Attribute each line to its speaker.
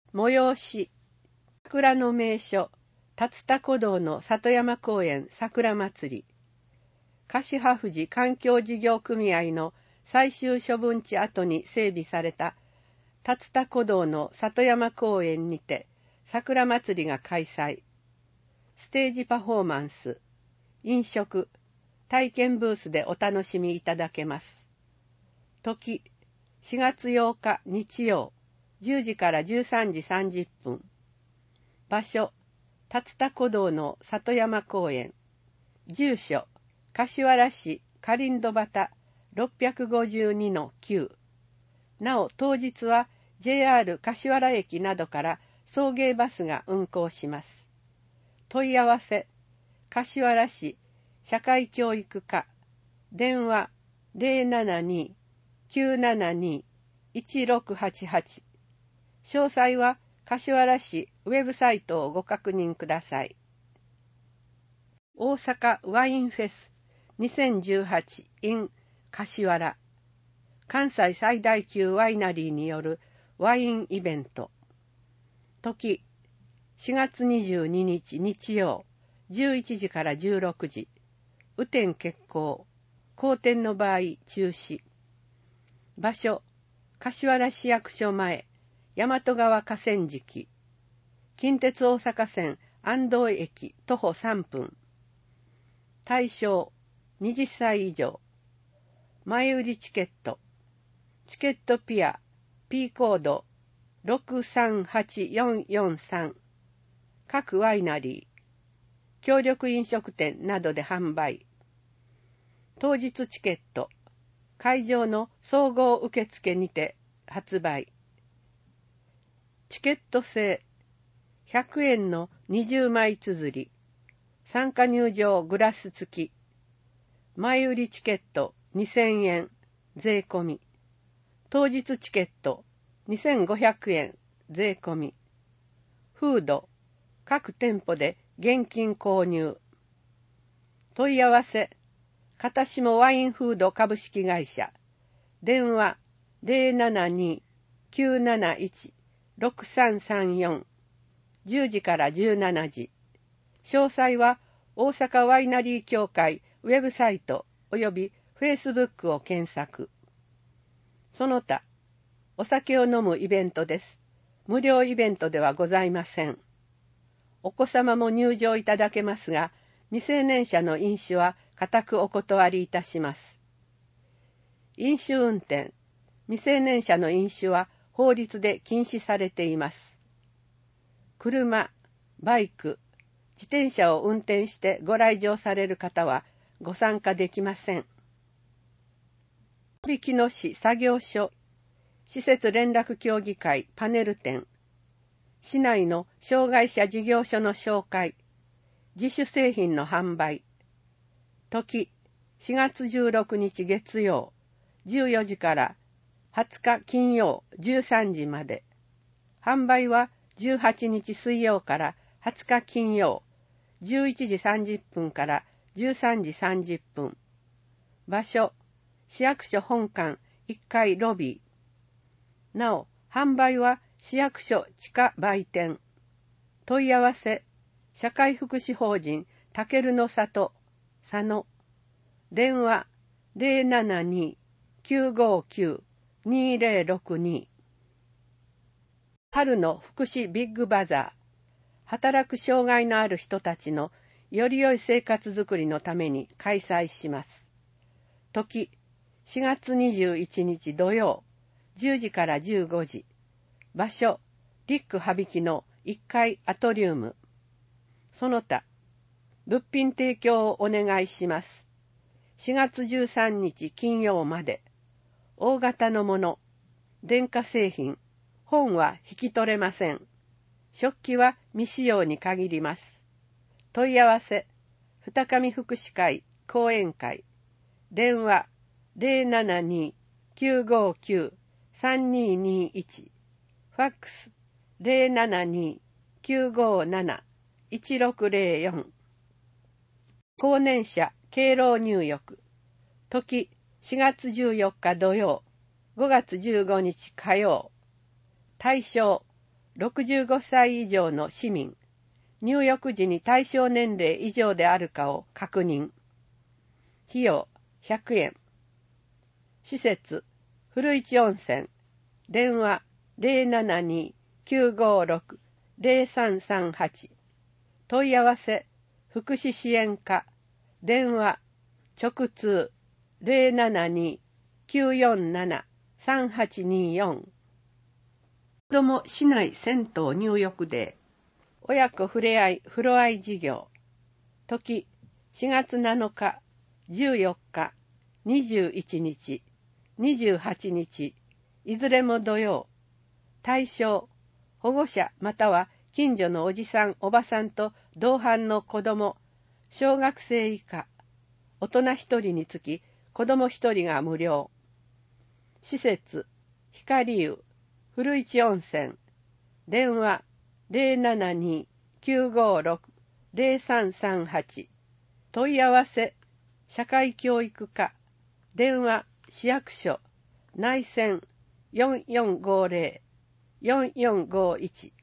Speaker 1: 催し、桜の名所、竜田古道の里山公園桜祭り、橿葉富士環境事業組合の最終処分地跡に整備された竜田古道の里山公園にて桜祭りが開催。ステージパフォーマンス、飲食、体験ブースでお楽しみいただけます。時、4月8日日曜、10時から13時30分。場所、竜田古道の里山公園。住所、柏原市カリンド端 652-9。なお、当日は JR 柏原駅などから送迎バスが運行します。問い合わせ、柏原市社会教育課、電話 072-972-1688。詳細は柏原市ウェブサイトをご確認ください。大阪ワインフェス2018 in 柏原。関西最大級ワイナリーによるワインイベント。時、4月22日日曜、11時から16時。雨天決行。好天の場合中止。場所、柏原市役所前、大和川河川敷。近鉄大阪線安藤駅徒歩3分。対象、20歳以上。前売りチケット。チケットピア P コード638443。各ワイナリー、協力飲食店などで販売。当日チケット、会場の総合受付にて発売。チケット制、100円の20枚綴り、参加入場グラス付き。前売りチケット2000円、税込み。当日チケット2500円、税込み。フード、各店舗で現金購入。問い合わせ、片下ワインフード株式会社。電話 072-971-6334。10時から17時。詳細は大阪ワイナリー協会ウェブサイトおよびフェイスブックを検索。その他、お酒を飲むイベントです。無料イベントではございません。お子様も入場いただけますが、未成年者の飲酒は固くお断りいたします。飲酒運転、未成年者の飲酒は法律で禁止されています。車、バイク、自転車を運転してご来場される方はご参加できません。羽曳野市作業所、施設連絡協議会パネル展、市内の障害者事業所の紹介、自主製品の販売。時、4月16日月曜、14時から20日金曜13時まで。販売は18日水曜から20日金曜、11時30分から13時30分。場所、市役所本館1階ロビー。なお、販売は市役所地下売店。問い合わせ、社会福祉法人たけるの里佐野。電話 072-959-2062。春の福祉ビッグバザー。働く障害のある人たちのより良い生活づくりのために開催します。時、4月21日土曜、10時から15時。場所、リック羽曳の1階アトリウム。その他、物品提供をお願いします。4月13日金曜まで。大型のもの、電化製品、本は引き取れません。食器は未使用に限ります。問い合わせ、二上福祉会講演会。電話 072-959-3221。ファックス 072-957-1604。高年者敬老入浴。時、4月14日土曜、5月15日火曜。対象、 65歳以上の市民、入浴時に対象年齢以上であるかを確認。費用100円。施設、古市温泉。電話072-956-0338。問い合わせ、福祉支援課。電話、直通072-947-3824。子ども市内銭湯入浴デー。親子ふれあい風呂あい事業。時、4月7日、14日、21日、28日、いずれも土曜。対象、保護者または近所のおじさんおばさんと同伴の子供、小学生以下、大人1人につき子供1人が無料。施設、光湯、古市温泉。電話072-956-0338。問い合わせ、社会教育課。電話、市役所。内線4450-4451。